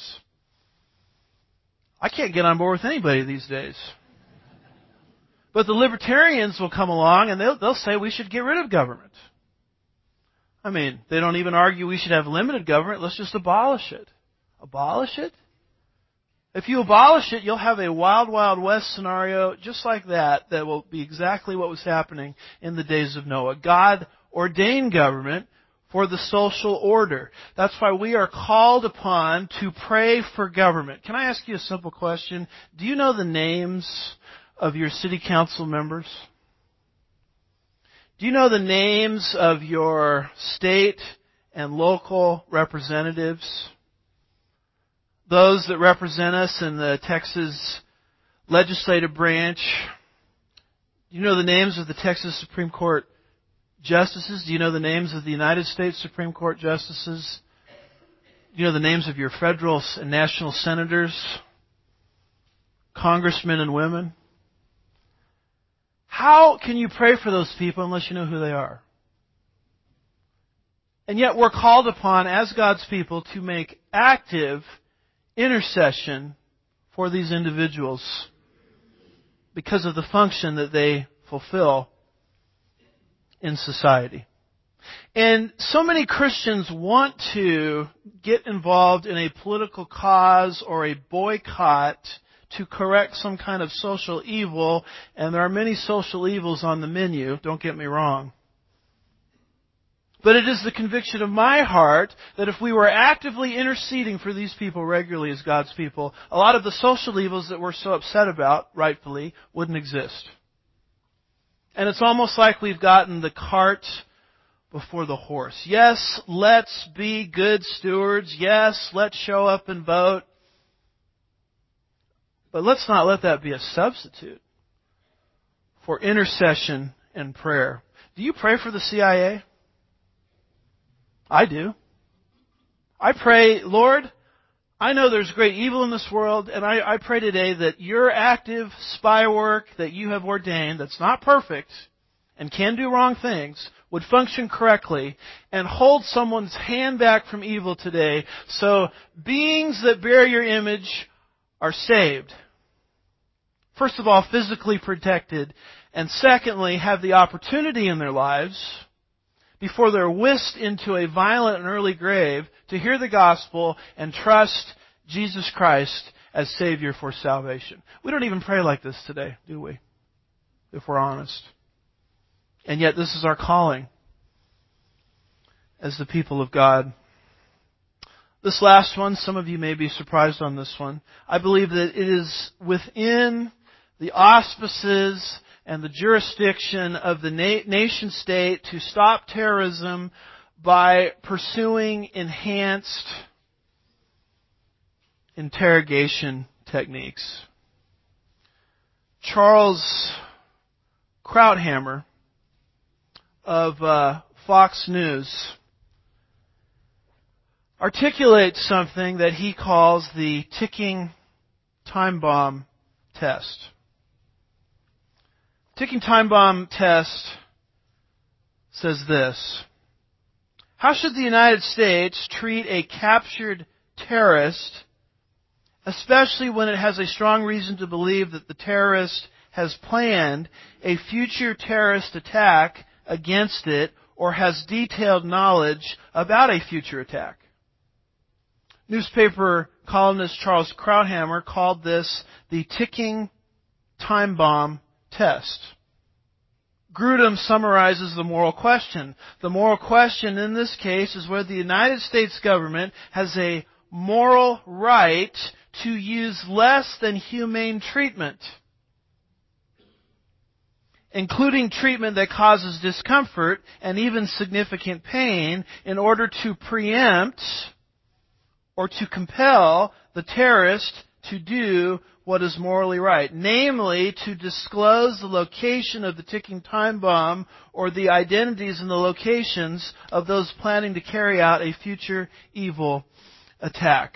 I can't get on board with anybody these days. But the libertarians will come along and they'll, they'll say we should get rid of government. I mean, they don't even argue we should have limited government. Let's just abolish it. Abolish it? If you abolish it, you'll have a wild, wild west scenario just like that, that will be exactly what was happening in the days of Noah. God ordained government for the social order. That's why we are called upon to pray for government. Can I ask you a simple question? Do you know the names of your city council members? Do you know the names of your state and local representatives? Those that represent us in the Texas legislative branch. Do you know the names of the Texas Supreme Court justices? Do you know the names of the United States Supreme Court justices? Do you know the names of your federal and national senators, congressmen and women? How can you pray for those people unless you know who they are? And yet we're called upon as God's people to make active intercession for these individuals because of the function that they fulfill in society. And so many Christians want to get involved in a political cause or a boycott to correct some kind of social evil, and there are many social evils on the menu, don't get me wrong. But it is the conviction of my heart that if we were actively interceding for these people regularly as God's people, a lot of the social evils that we're so upset about, rightfully, wouldn't exist. And it's almost like we've gotten the cart before the horse. Yes, let's be good stewards. Yes, let's show up and vote. But let's not let that be a substitute for intercession and prayer. Do you pray for the C I A? I do. I pray, Lord, I know there's great evil in this world, and I, I pray today that your active spy work that you have ordained, that's not perfect and can do wrong things, would function correctly and hold someone's hand back from evil today so beings that bear your image are saved. First of all, physically protected, and secondly, have the opportunity in their lives before they're whisked into a violent and early grave to hear the gospel and trust Jesus Christ as Savior for salvation. We don't even pray like this today, do we? If we're honest. And yet this is our calling as the people of God. This last one, some of you may be surprised on this one. I believe that it is within the auspices and the jurisdiction of the na- nation state to stop terrorism by pursuing enhanced interrogation techniques. Charles Krauthammer of uh, Fox News articulates something that he calls the ticking time bomb test. Ticking time bomb test says this: how should the United States treat a captured terrorist, especially when it has a strong reason to believe that the terrorist has planned a future terrorist attack against it or has detailed knowledge about a future attack? Newspaper columnist Charles Krauthammer called this the ticking time bomb test. Grudem summarizes the moral question. The moral question in this case is whether the United States government has a moral right to use less than humane treatment, including treatment that causes discomfort and even significant pain, in order to preempt or to compel the terrorist to do what is morally right, namely to disclose the location of the ticking time bomb or the identities and the locations of those planning to carry out a future evil attack.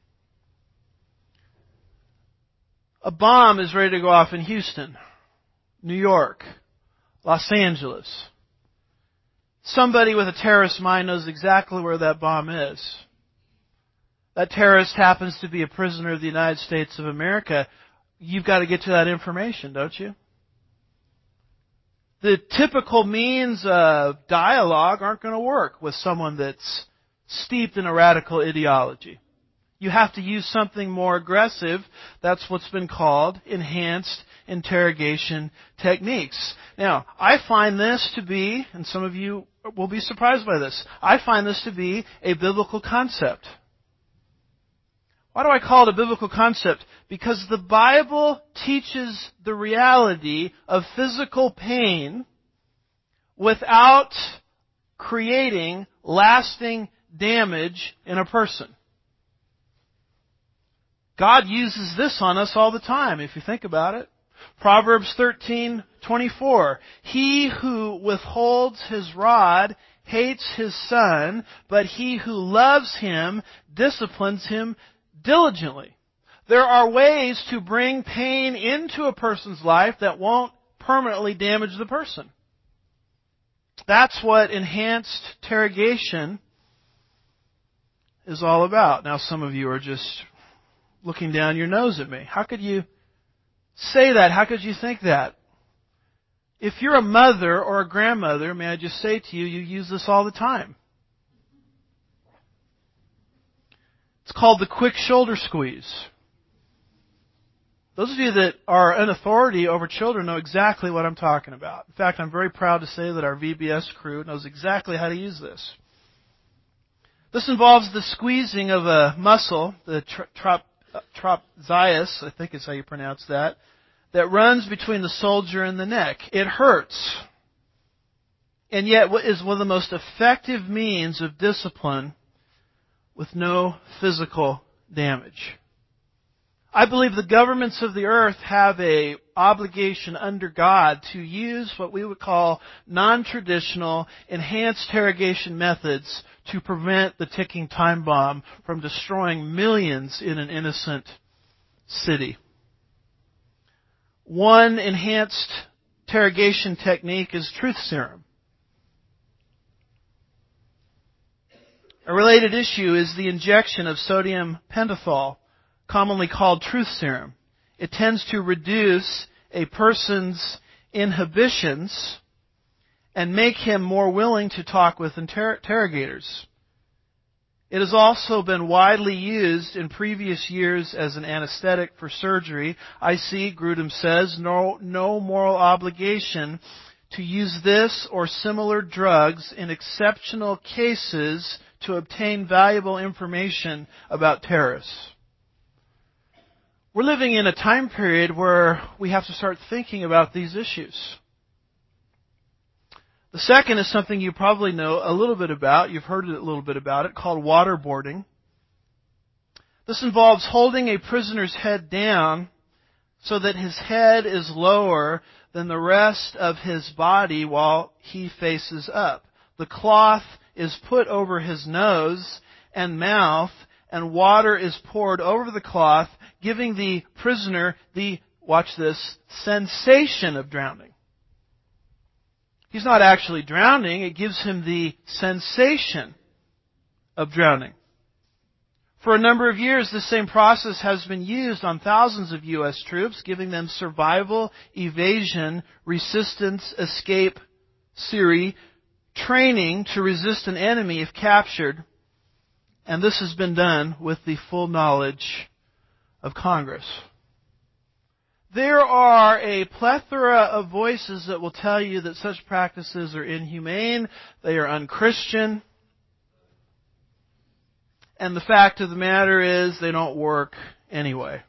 A bomb is ready to go off in Houston, New York, Los Angeles. Somebody with a terrorist mind knows exactly where that bomb is. That terrorist happens to be a prisoner of the United States of America. You've got to get to that information, don't you? The typical means of dialogue aren't going to work with someone that's steeped in a radical ideology. You have to use something more aggressive. That's what's been called enhanced interrogation techniques. Now, I find this to be, and some of you will be surprised by this, I find this to be a biblical concept. Why do I call it a biblical concept? Because the Bible teaches the reality of physical pain without creating lasting damage in a person. God uses this on us all the time, if you think about it. Proverbs thirteen twenty-four. He who withholds his rod hates his son, but he who loves him disciplines him diligently. There are ways to bring pain into a person's life that won't permanently damage the person. That's what enhanced interrogation is all about. Now, some of you are just looking down your nose at me. How could you say that? How could you think that? If you're a mother or a grandmother, may I just say to you, you use this all the time. It's called the quick shoulder squeeze. Those of you that are an authority over children know exactly what I'm talking about. In fact, I'm very proud to say that our V B S crew knows exactly how to use this. This involves the squeezing of a muscle, the trop, trapezius, I think is how you pronounce that, that runs between the soldier and the neck. It hurts. And yet is one of the most effective means of discipline with no physical damage. I believe the governments of the earth have an obligation under God to use what we would call non-traditional, enhanced interrogation methods to prevent the ticking time bomb from destroying millions in an innocent city. One enhanced interrogation technique is truth serum. A related issue is the injection of sodium pentothal, commonly called truth serum. It tends to reduce a person's inhibitions and make him more willing to talk with inter- interrogators. It has also been widely used in previous years as an anesthetic for surgery. I see, Grudem says, no, no moral obligation to use this or similar drugs in exceptional cases to obtain valuable information about terrorists. We're living in a time period where we have to start thinking about these issues. The second is something you probably know a little bit about. You've heard a little bit about it, called waterboarding. This involves holding a prisoner's head down so that his head is lower than the rest of his body while he faces up. The cloth is put over his nose and mouth, and water is poured over the cloth, giving the prisoner the, watch this, sensation of drowning. He's not actually drowning, it gives him the sensation of drowning. For a number of years, this same process has been used on thousands of U S troops, giving them survival, evasion, resistance, escape, Siri, training to resist an enemy if captured. And this has been done with the full knowledge of Congress. There are a plethora of voices that will tell you that such practices are inhumane, they are unchristian, and the fact of the matter is they don't work anyway.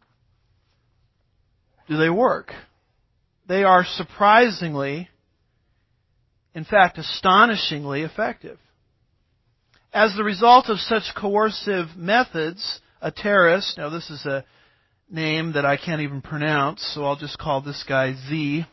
Do they work? They are surprisingly, in fact astonishingly effective. As the result of such coercive methods, a terrorist, now this is a name that I can't even pronounce, so I'll just call this guy Z.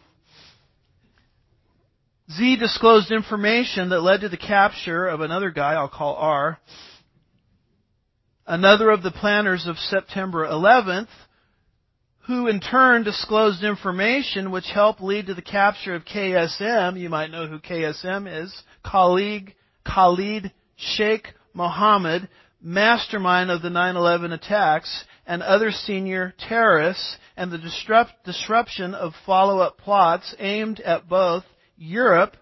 Z disclosed information that led to the capture of another guy I'll call R, another of the planners of September eleventh, who in turn disclosed information which helped lead to the capture of K S M. You might know who K S M is. Khalid, Khalid Sheikh Mohammed, mastermind of the nine eleven attacks, and other senior terrorists, and the disrupt, disruption of follow-up plots aimed at both Europe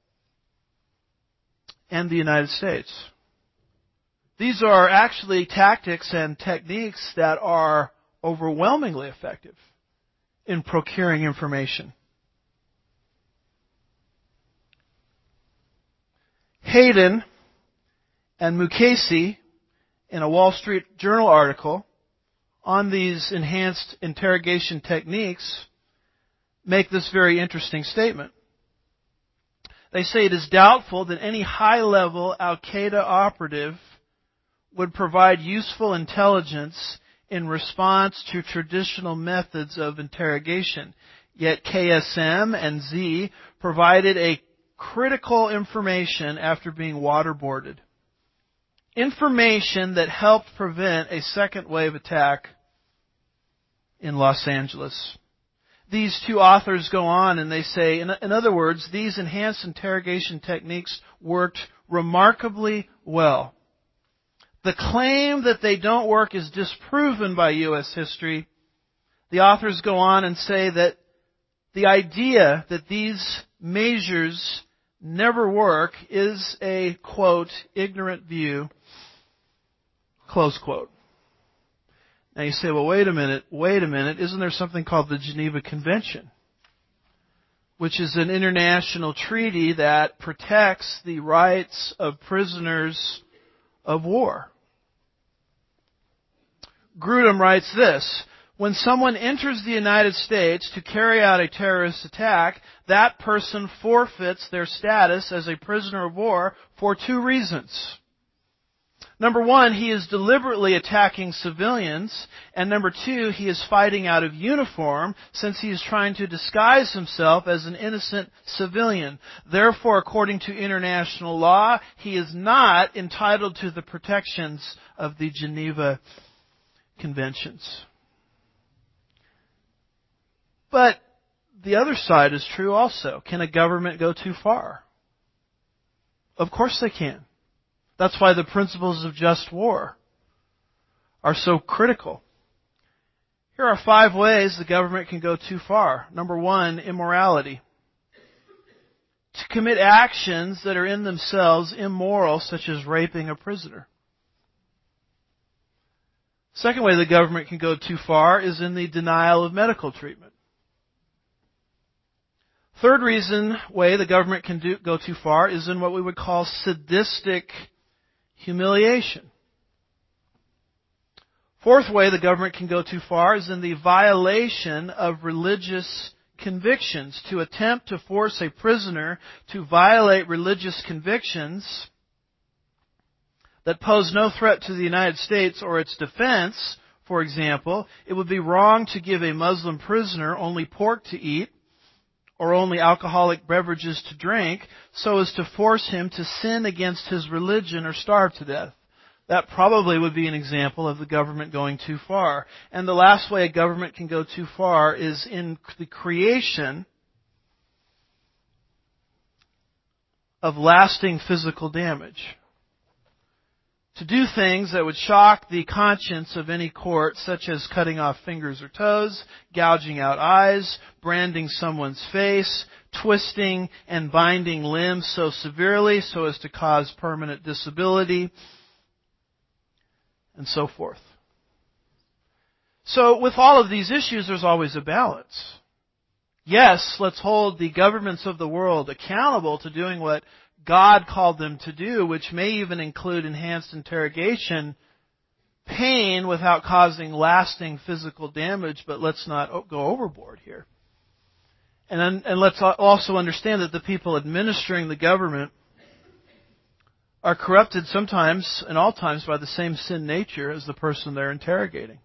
and the United States. These are actually tactics and techniques that are overwhelmingly effective in procuring information. Hayden and Mukasey, in a Wall Street Journal article on these enhanced interrogation techniques, make this very interesting statement. They say it is doubtful that any high-level Al-Qaeda operative would provide useful intelligence in response to traditional methods of interrogation. Yet K S M and Z provided a critical information after being waterboarded. Information that helped prevent a second wave attack in Los Angeles. These two authors go on and they say, in, in other words, these enhanced interrogation techniques worked remarkably well. The claim that they don't work is disproven by U S history. The authors go on and say that the idea that these measures never work is a, quote, ignorant view, close quote. Now you say, well, wait a minute, wait a minute. Isn't there something called the Geneva Convention, which is an international treaty that protects the rights of prisoners of war? Grudem writes this: when someone enters the United States to carry out a terrorist attack, that person forfeits their status as a prisoner of war for two reasons. Number one, he is deliberately attacking civilians, and number two, he is fighting out of uniform since he is trying to disguise himself as an innocent civilian. Therefore, according to international law, he is not entitled to the protections of the Geneva Conventions. But the other side is true also. Can a government go too far? Of course they can. That's why the principles of just war are so critical. Here are five ways the government can go too far. Number one, immorality. To commit actions that are in themselves immoral, such as raping a prisoner. Second way the government can go too far is in the denial of medical treatment. Third reason way the government can do, go too far is in what we would call sadistic humiliation. Fourth way the government can go too far is in the violation of religious convictions. To attempt to force a prisoner to violate religious convictions that pose no threat to the United States or its defense, for example, it would be wrong to give a Muslim prisoner only pork to eat or only alcoholic beverages to drink, so as to force him to sin against his religion or starve to death. That probably would be an example of the government going too far. And the last way a government can go too far is in the creation of lasting physical damage. To do things that would shock the conscience of any court, such as cutting off fingers or toes, gouging out eyes, branding someone's face, twisting and binding limbs so severely so as to cause permanent disability, and so forth. So with all of these issues, there's always a balance. Yes, let's hold the governments of the world accountable to doing what God called them to do, which may even include enhanced interrogation, pain without causing lasting physical damage, but let's not go overboard here. And, and let's also understand that the people administering the government are corrupted sometimes and all times by the same sin nature as the person they're interrogating.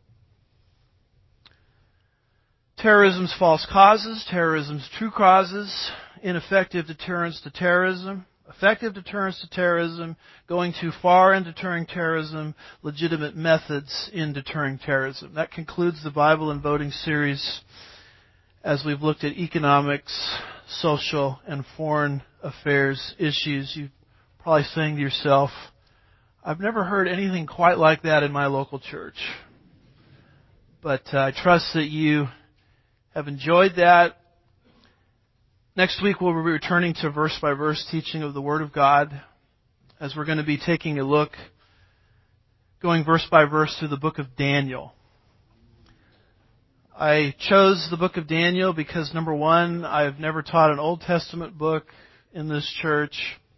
Terrorism's false causes, terrorism's true causes, ineffective deterrence to terrorism, effective deterrence to terrorism, going too far in deterring terrorism, legitimate methods in deterring terrorism. That concludes the Bible and Voting series as we've looked at economics, social, and foreign affairs issues. You're probably saying to yourself, I've never heard anything quite like that in my local church. But uh, I trust that you have enjoyed that. Next week we'll be returning to verse-by-verse teaching of the Word of God as we're going to be taking a look, going verse by verse through the book of Daniel. I chose the book of Daniel because, number one, I've never taught an Old Testament book in this church.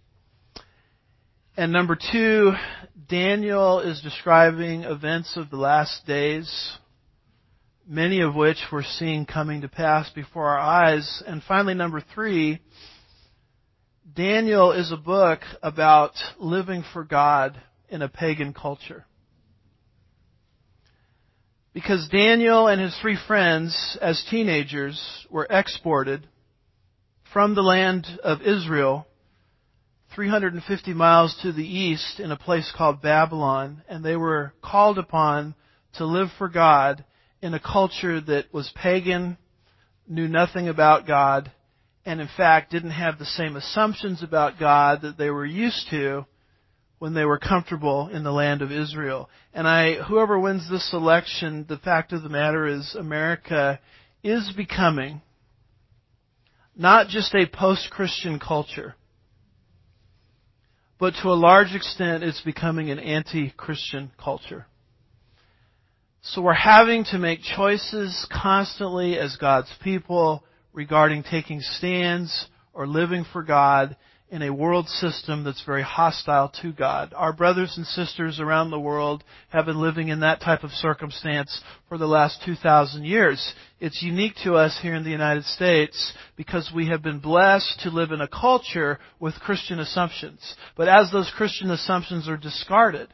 And number two, Daniel is describing events of the last days, many of which we're seeing coming to pass before our eyes. And finally, number three, Daniel is a book about living for God in a pagan culture. Because Daniel and his three friends, as teenagers, were exported from the land of Israel three hundred fifty miles to the east in a place called Babylon, and they were called upon to live for God in a culture that was pagan, knew nothing about God, and in fact didn't have the same assumptions about God that they were used to when they were comfortable in the land of Israel. And I, whoever wins this election, the fact of the matter is America is becoming not just a post-Christian culture, but to a large extent it's becoming an anti-Christian culture. So we're having to make choices constantly as God's people regarding taking stands or living for God in a world system that's very hostile to God. Our brothers and sisters around the world have been living in that type of circumstance for the last two thousand years. It's unique to us here in the United States because we have been blessed to live in a culture with Christian assumptions. But as those Christian assumptions are discarded,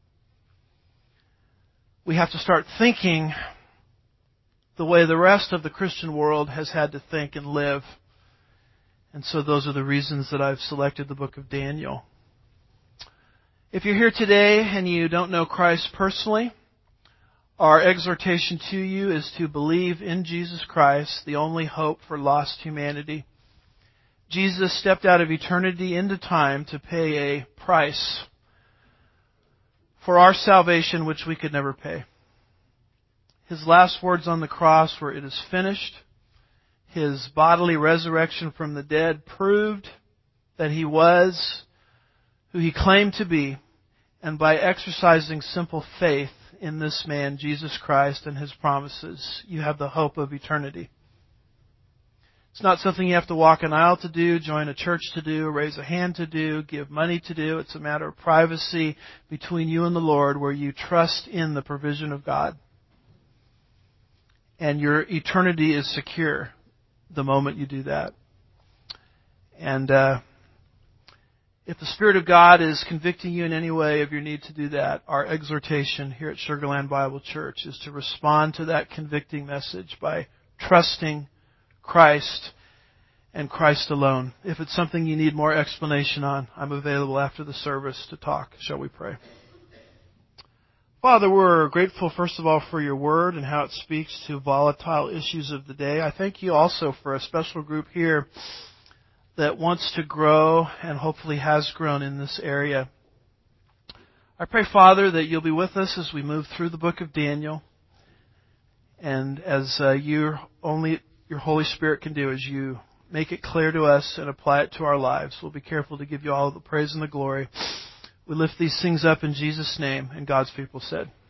we have to start thinking the way the rest of the Christian world has had to think and live. And so those are the reasons that I've selected the book of Daniel. If you're here today and you don't know Christ personally, our exhortation to you is to believe in Jesus Christ, the only hope for lost humanity. Jesus stepped out of eternity into time to pay a price for our salvation which we could never pay. His last words on the cross were, "It is finished." His bodily resurrection from the dead proved that He was who He claimed to be, and by exercising simple faith in this man, Jesus Christ, and His promises, you have the hope of eternity. It's not something you have to walk an aisle to do, join a church to do, raise a hand to do, give money to do. It's a matter of privacy between you and the Lord where you trust in the provision of God. And your eternity is secure the moment you do that. And uh, if the Spirit of God is convicting you in any way of your need to do that, our exhortation here at Sugar Land Bible Church is to respond to that convicting message by trusting Christ and Christ alone. If it's something you need more explanation on, I'm available after the service to talk. Shall we pray? Father, we're grateful, first of all, for your word and how it speaks to volatile issues of the day. I thank you also for a special group here that wants to grow and hopefully has grown in this area. I pray, Father, that you'll be with us as we move through the book of Daniel, and as uh, you only your Holy Spirit can do, as you make it clear to us and apply it to our lives. We'll be careful to give you all the praise and the glory. We lift these things up in Jesus' name, and God's people said,